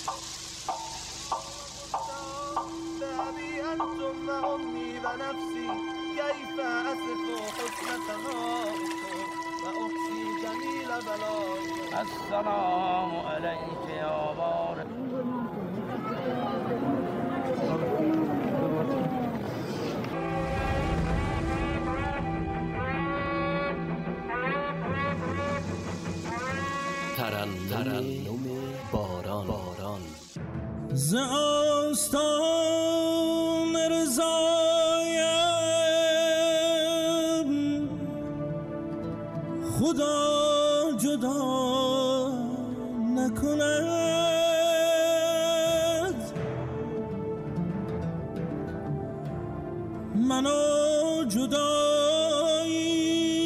السلام علیک یا بار ترنم باران ز آستان رضایم خدا جدا نکند، منو جدایی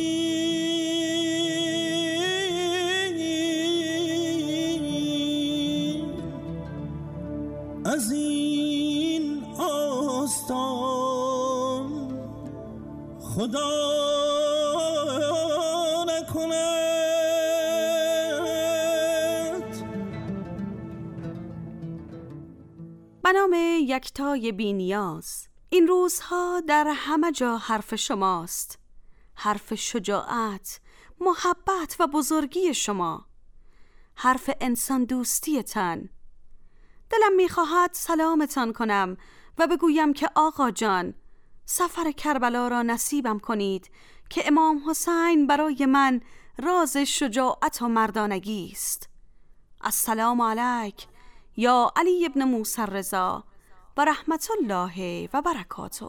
از این آستان خدا نکند. به نام یکتای بی‌نیاز. این روزها در همه جا حرف شماست، حرف شجاعت، محبت و بزرگی شما، حرف انسان دوستی تن. دلم میخواهد سلامتان کنم و بگویم که آقا جان، سفر کربلا را نصیبم کنید که امام حسین برای من راز شجاعت و مردانگی است. السلام علیک یا علی ابن موسی الرضا و رحمت الله و برکاته.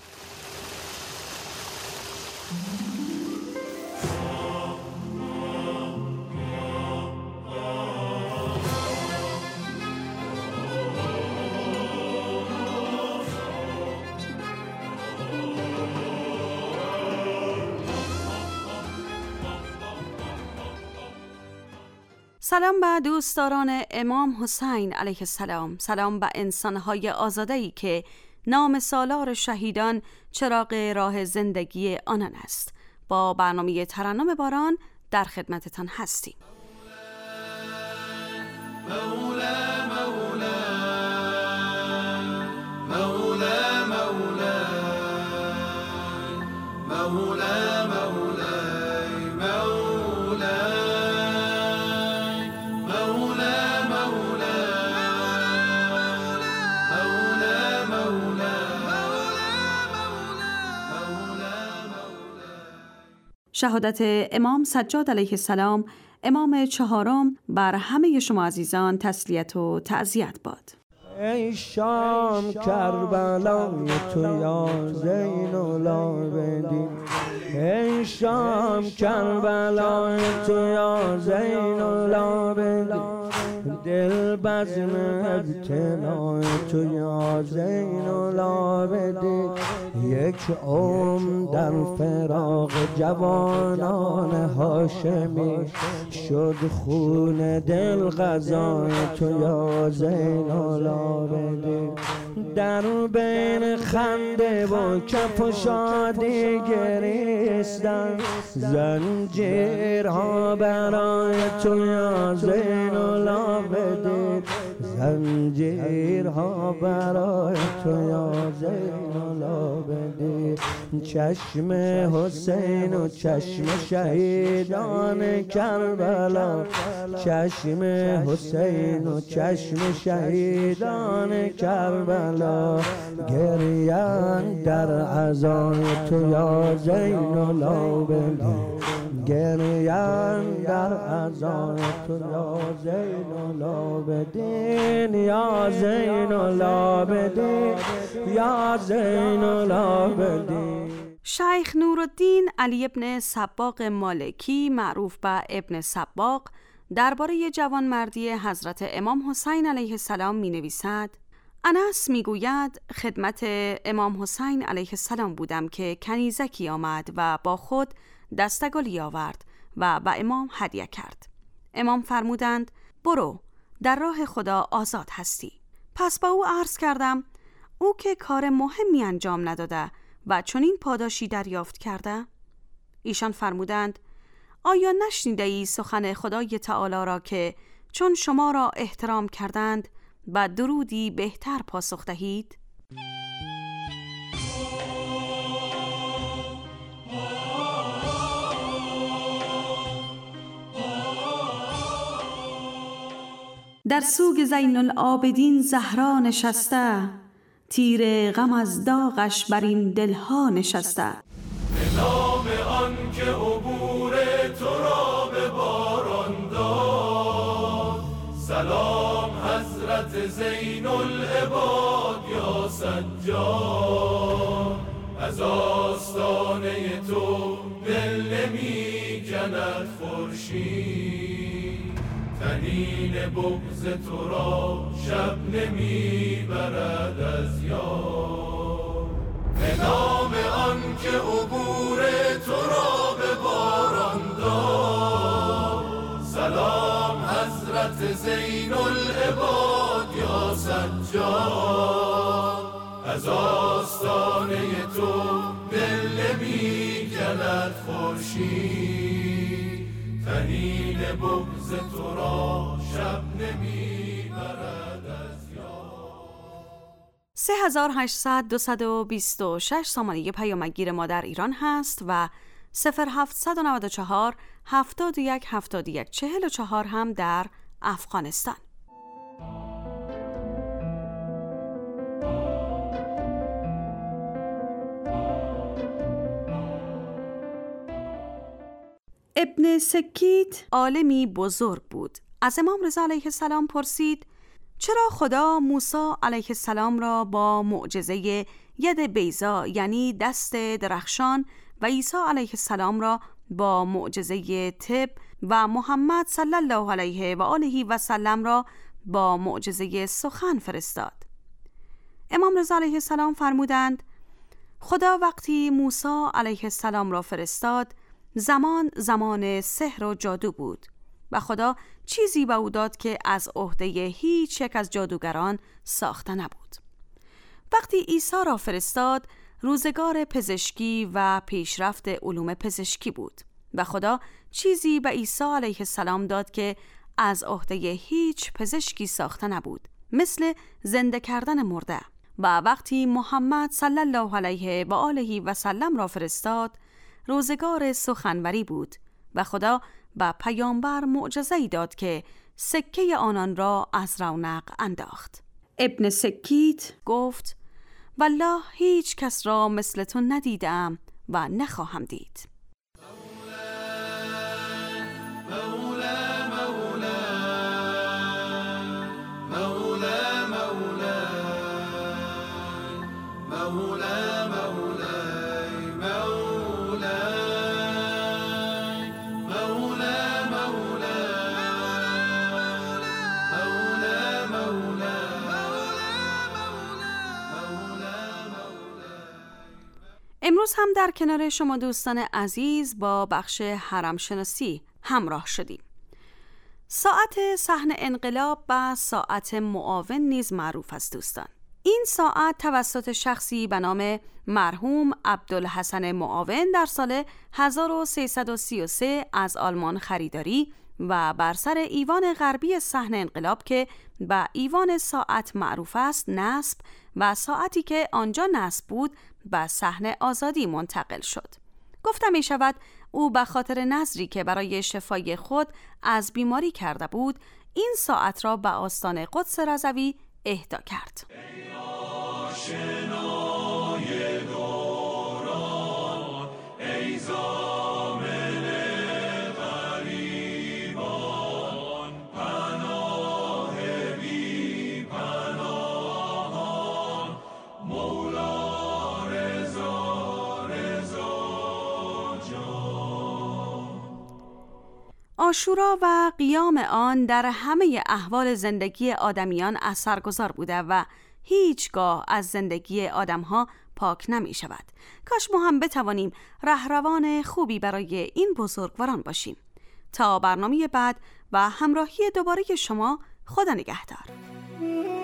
سلام به دوستداران امام حسین علیه السلام. سلام به انسانهای آزاده‌ای که نام سالار شهیدان چراغ راه زندگی آنان است. با برنامه ترنم باران در خدمتتان هستیم. مولا مولا مولا مولا مولا شهادت امام سجاد علیه السلام، امام چهارم، بر همه شما عزیزان تسلیت و تعزیت باد. ای شام کربلای تو یا زین العابدین، ای شام کربلای تو یا زین العابدین، دل بزم ابتلای تو یا زین العابدین، یک در فراق جوانان هاشمی شد خون دل غذای تو یا زین العابدین، در بین خنده و کف و شادی گریستن زنجیرها برای تو یا زین العابدین، زنجیرها برای تو یا زین العابدین، چشم حسین و چشم شهیدان کربلا، چشم حسین و چشم شهیدان کربلا، گریان در عزای تو یا زین العابدین، گریان در عزای تو یا زین العابدین، یا زین العابدین، یا زین العابدین. شیخ نورالدین علی ابن صباغ مالکی، معروف به ابن صباغ، درباره جوانمردی حضرت امام حسین علیه السلام می نویسد: انس می گوید خدمت امام حسین علیه السلام بودم که کنیزکی آمد و با خود دستگلی آورد و به امام هدیه کرد. امام فرمودند برو، در راه خدا آزاد هستی. پس با او عرض کردم او که کار مهمی انجام نداده و چنین پاداشی دریافت کرده؟ ایشان فرمودند آیا نشنیده ای سخن خدای تعالی را که چون شما را احترام کردند و درودی بهتر پاسخ دهید؟ در سوگ زین العابدین زهرا نشسته، تیر غم از داغش بر این دلها نشسته. به نام آن که عبور تو را به باران داد، سلام حضرت زین العباد یا سجاد. از آستانه تو دل نمی کند خورشید، تنین بغض تو را شب نمی برد از یاد. به نام آن که عبور تو را به باران داد، سلام حضرت زین العباد یا سجاد. از آستانه تو دل نمی کند خورشید، تنین بغض تو را شب نمی برد از یاد. 3800-226 سامانه پیامگیر ما در ایران هست و 0794-71-71-44 هم در افغانستان. ابن سکیت عالمی بزرگ بود. از امام رضا علیه السلام پرسید چرا خدا موسی علیه السلام را با معجزه ید بیضا یعنی دست درخشان و عیسی علیه السلام را با معجزه طب و محمد صلی الله علیه و آله و سلم را با معجزه سخن فرستاد؟ امام رضا علیه السلام فرمودند خدا وقتی موسی علیه السلام را فرستاد زمان سحر و جادو بود و خدا چیزی به او داد که از عهده هیچ یک از جادوگران ساخته نبود. وقتی عیسی را فرستاد روزگار پزشکی و پیشرفت علوم پزشکی بود و خدا چیزی به عیسی علیه السلام داد که از عهده هیچ پزشکی ساخته نبود، مثل زنده کردن مرده. و وقتی محمد صلی الله علیه و آله و سلم را فرستاد روزگار سخنوری بود و خدا به پیامبر معجزه‌ای داد که سکه آنان را از رونق انداخت. ابن سکیت گفت والله هیچ کس را مثل تو ندیدم و نخواهم دید. امروز هم در کنار شما دوستان عزیز با بخش حرم شناسی همراه شدیم. ساعت صحن انقلاب و ساعت معاون نیز معروف است دوستان. این ساعت توسط شخصی به نام مرحوم عبدالحسن معاون در سال 1333 از آلمان خریداری و بر سر ایوان غربی صحن انقلاب که به ایوان ساعت معروف است نصب و ساعتی که آنجا نصب بود به صحن آزادی منتقل شد. گفتم می شود او به خاطر نذری که برای شفای خود از بیماری کرده بود این ساعت را به آستان قدس رضوی اهدا کرد. عاشورا و قیام آن در همه احوال زندگی آدمیان اثرگذار بوده و هیچگاه از زندگی آدمها پاک نمی شود. کاش ما هم بتوانیم رهروان خوبی برای این بزرگواران باشیم. تا برنامه بعد و همراهی دوباره شما، خدا نگهدار.